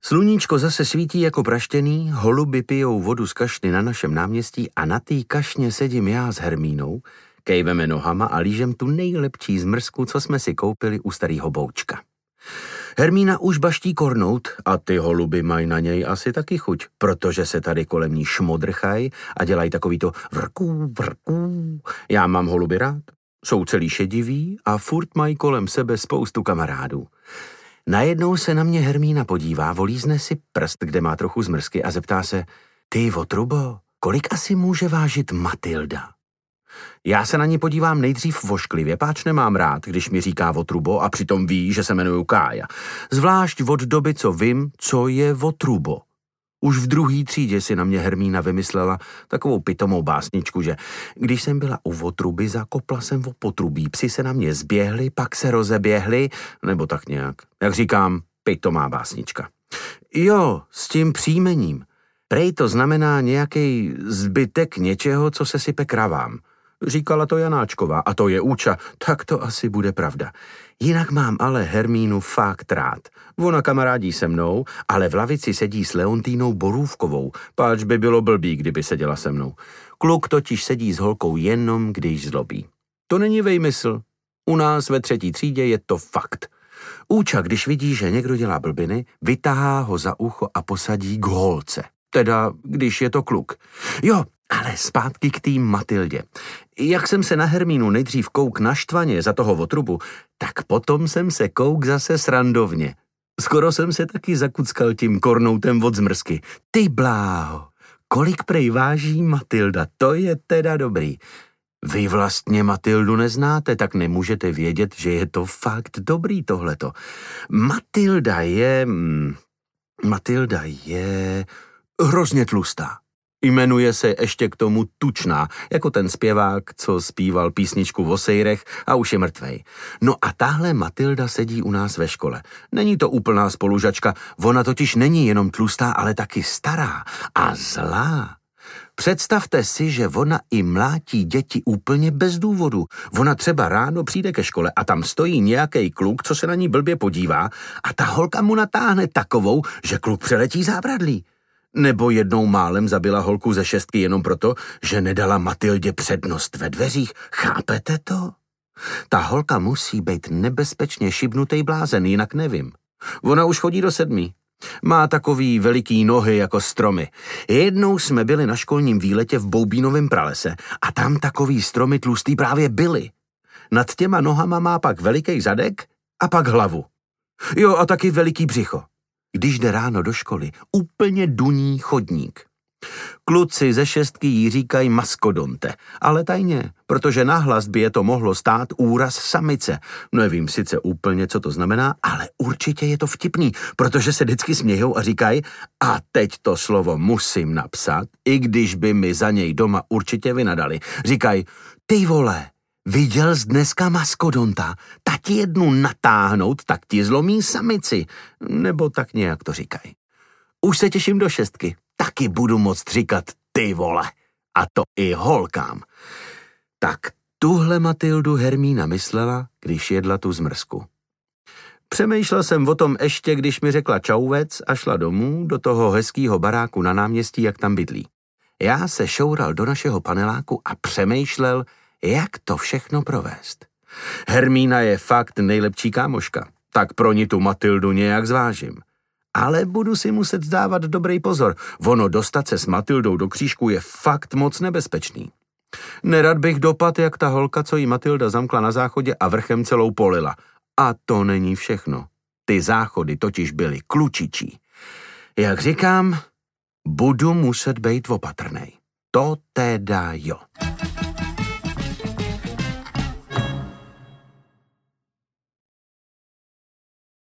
Sluníčko zase svítí jako praštěný, holuby pijou vodu z kašny na našem náměstí a na té kašně sedím já s Hermínou, kejveme nohama a lížem tu nejlepší zmrzku, co jsme si koupili u starýho Boučka. Hermína už baští kornout a ty holuby mají na něj asi taky chuť, protože se tady kolem ní šmodrchají a dělají takový to vrků, vrků. Já mám holuby rád, jsou celý šediví a furt mají kolem sebe spoustu kamarádů. Najednou se na mě Hermína podívá, volízne si prst, kde má trochu zmrzky a zeptá se, ty votrubo, kolik asi může vážit Matilda? Já se na ní podívám nejdřív vošklivě, páč nemám rád, když mi říká votrubo a přitom ví, že se jmenuju Kája. Zvlášť od doby, co vím, co je votrubo. Už v 2. třídě si na mě Hermína vymyslela takovou pitomou básničku, že když jsem byla u votruby, zakopla jsem o potrubí, psi se na mě zběhli, pak se rozeběhli, nebo tak nějak. Jak říkám, pitomá básnička. Jo, s tím příjmením. Prej to znamená nějaký zbytek něčeho, co se sype kravám. Říkala to Janáčková a to je Úča, tak to asi bude pravda. Jinak mám ale Hermínu fakt rád. Ona kamarádí se mnou, ale v lavici sedí s Leontínou Borůvkovou, páč by bylo blbý, kdyby seděla se mnou. Kluk totiž sedí s holkou jenom, když zlobí. To není vejmysl. U nás ve 3. třídě je to fakt. Úča, když vidí, že někdo dělá blbiny, vytahá ho za ucho a posadí k holce. Teda, když je to kluk. Jo, ale zpátky k té Matildě. Jak jsem se na Hermínu nejdřív kouk naštvaně za toho votrubu, tak potom jsem se kouk zase srandovně. Skoro jsem se taky zakuckal tím kornoutem od zmrzky. Ty bláho, kolik prej váží Matilda, to je teda dobrý. Vy vlastně Matildu neznáte, tak nemůžete vědět, že je to fakt dobrý tohleto. Matilda je hrozně tlustá. Jmenuje se ještě k tomu Tučná, jako ten zpěvák, co zpíval písničku o sejrech a už je mrtvej. No a tahle Matilda sedí u nás ve škole. Není to úplná spolužačka, ona totiž není jenom tlustá, ale taky stará a zlá. Představte si, že ona i mlátí děti úplně bez důvodu. Ona třeba ráno přijde ke škole a tam stojí nějaký kluk, co se na ní blbě podívá a ta holka mu natáhne takovou, že kluk přeletí zábradlí. Nebo jednou málem zabila holku ze 6 jenom proto, že nedala Matildě přednost ve dveřích. Chápete to? Ta holka musí být nebezpečně šibnutej blázen, jinak nevím. Ona už chodí do 7. Má takový veliký nohy jako stromy. Jednou jsme byli na školním výletě v Boubínovém pralese a tam takový stromy tlustý právě byly. Nad těma nohama má pak veliký zadek a pak hlavu. Jo, a taky veliký břicho. Když jde ráno do školy, úplně duní chodník. Kluci ze 6 jí říkají maskodonte, ale tajně, protože nahlas by je to mohlo stát úraz samice. Nevím sice úplně, co to znamená, ale určitě je to vtipný, protože se vždycky smějou a říkají, a teď to slovo musím napsat, i když by mi za něj doma určitě vynadali. Říkají, ty vole, viděl jsi dneska maskodonta, ta ti jednu natáhnout, tak ti zlomí samici, nebo tak nějak to říkají. Už se těším do 6. Taky budu moct říkat ty vole. A to i holkám. Tak tuhle Matildu Hermína myslela, když jedla tu zmrzku. Přemýšlel jsem o tom ještě, když mi řekla čauvec a šla domů do toho hezkýho baráku na náměstí, jak tam bydlí. Já se šoural do našeho paneláku a přemýšlel, jak to všechno provést. Hermína je fakt nejlepší kámoška, tak pro ní tu Matildu nějak zvážím. Ale budu si muset dávat dobrý pozor. Ono dostat se s Matildou do křížku je fakt moc nebezpečný. Nerad bych dopad, jak ta holka, co jí Matilda zamkla na záchodě a vrchem celou polila. A to není všechno. Ty záchody totiž byly klučičí. Jak říkám, budu muset být opatrnej. To teda jo.